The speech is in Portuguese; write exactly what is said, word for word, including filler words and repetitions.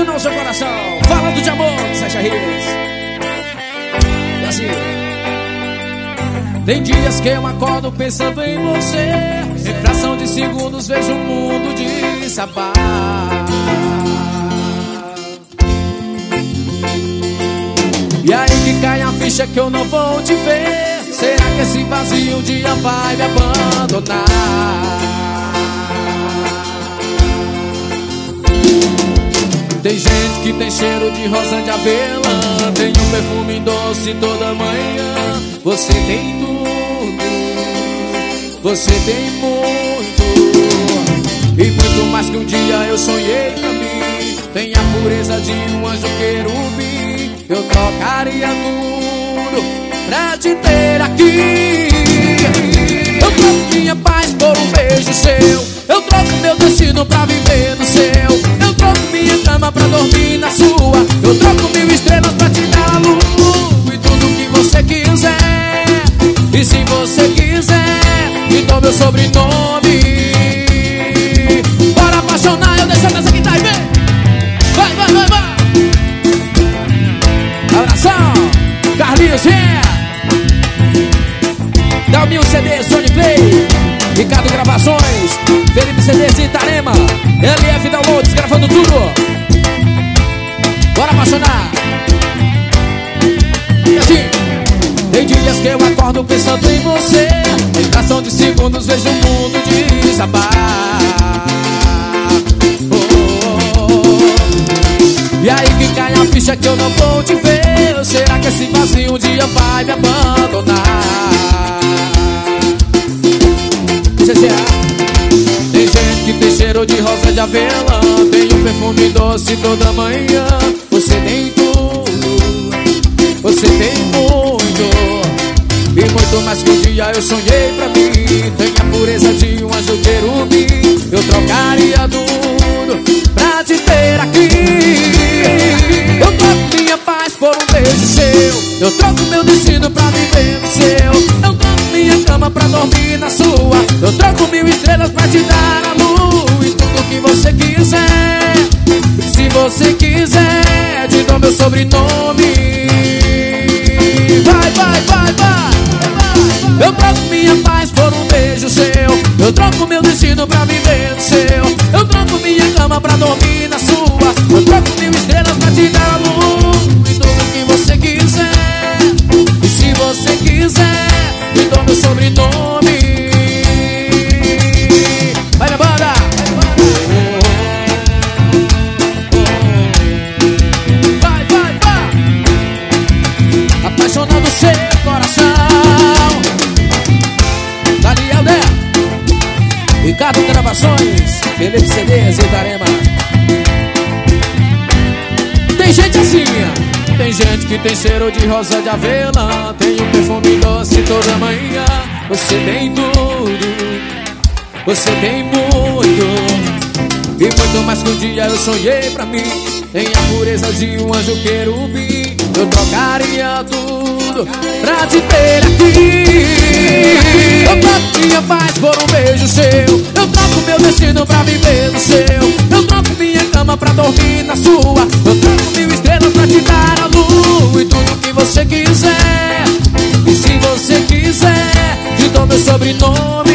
apaixonar o seu coração. Falando de amor, Sérgio Reis. E assim, tem dias que eu acordo pensando em você. Em fração de segundos vejo o mundo desabar. E aí que cai a ficha que eu não vou te ver. Será que esse vazio um dia vai me abandonar? Tem gente que tem cheiro de rosa de avelã, tem um perfume doce toda manhã. Você tem tudo, você tem muito, e muito mais que um dia eu sonhei pra mim. Tem a pureza de um anjo querubim. Eu trocaria tudo pra te ter aqui. Eu troco minha paz por um beijo seu. Eu troco meu destino pra viver no seu. Eu troco minha cama pra dormir na sua. Eu troco mil estrelas pra te dar a luz e tudo que você quiser. E se você quiser, me dou meu sobrenome. Bora apaixonar, eu deixo dessa guitarra e vem. Vai, vai, vai, vai. Abração, Carlinhos, yeah. Dalminho C D, Sony Play, Ricardo Gravações, Felipe C Ds e Itarema, L F Downloads, gravando tudo. Bora apaixonar. E assim, tem dias que eu acordo pensando em você. Em fração de segundos vejo o mundo desabar. Oh, oh, oh. E aí que cai a ficha que eu não vou te ver. Será que esse vazio um dia vai me abandonar? Tem gente que tem cheiro de rosa de avelã, tem um perfume doce toda manhã. Você tem tudo, você tem muito, e muito mais que um dia eu sonhei pra mim. Tem a pureza de um anjo querubim. Eu trocaria tudo pra te ter aqui. Eu troco minha paz por um beijo seu. Eu troco meu destino pra viver no seu. Eu troco minha cama pra dormir na sua. Eu troco mil estrelas pra te dar a luz e tudo que você quiser. E se você quiser, te dou meu sobrenome. Vai, vai, vai, vai. Eu troco minha paz por um beijo seu. Eu troco meu destino pra viver no seu. Eu troco minha cama pra dormir na sua. Eu troco mil estrelas pra te dar a luz e tudo que você quiser. E se você quiser, me dou meu sobrenome. Vai na banda. Vai, vai, vai. Apaixonando seu coração. Daniel Dé, Ricardo Gravações, Felipe C Ds e Itarema. Tem gente assim, tem gente que tem cheiro de rosa de avelã, tem um perfume doce toda manhã. Você tem tudo, você tem muito, e muito mais que um dia eu sonhei pra mim. Tem a pureza de um anjo querubim. Eu trocaria tudo pra te ter aqui. Eu troco minha paz por um beijo seu. Eu troco meu destino pra viver no seu. Eu troco minha cama pra dormir na sua. Eu troco mil estrelas pra te dar a luz e tudo que você quiser. E se você quiser, te dou meu sobrenome.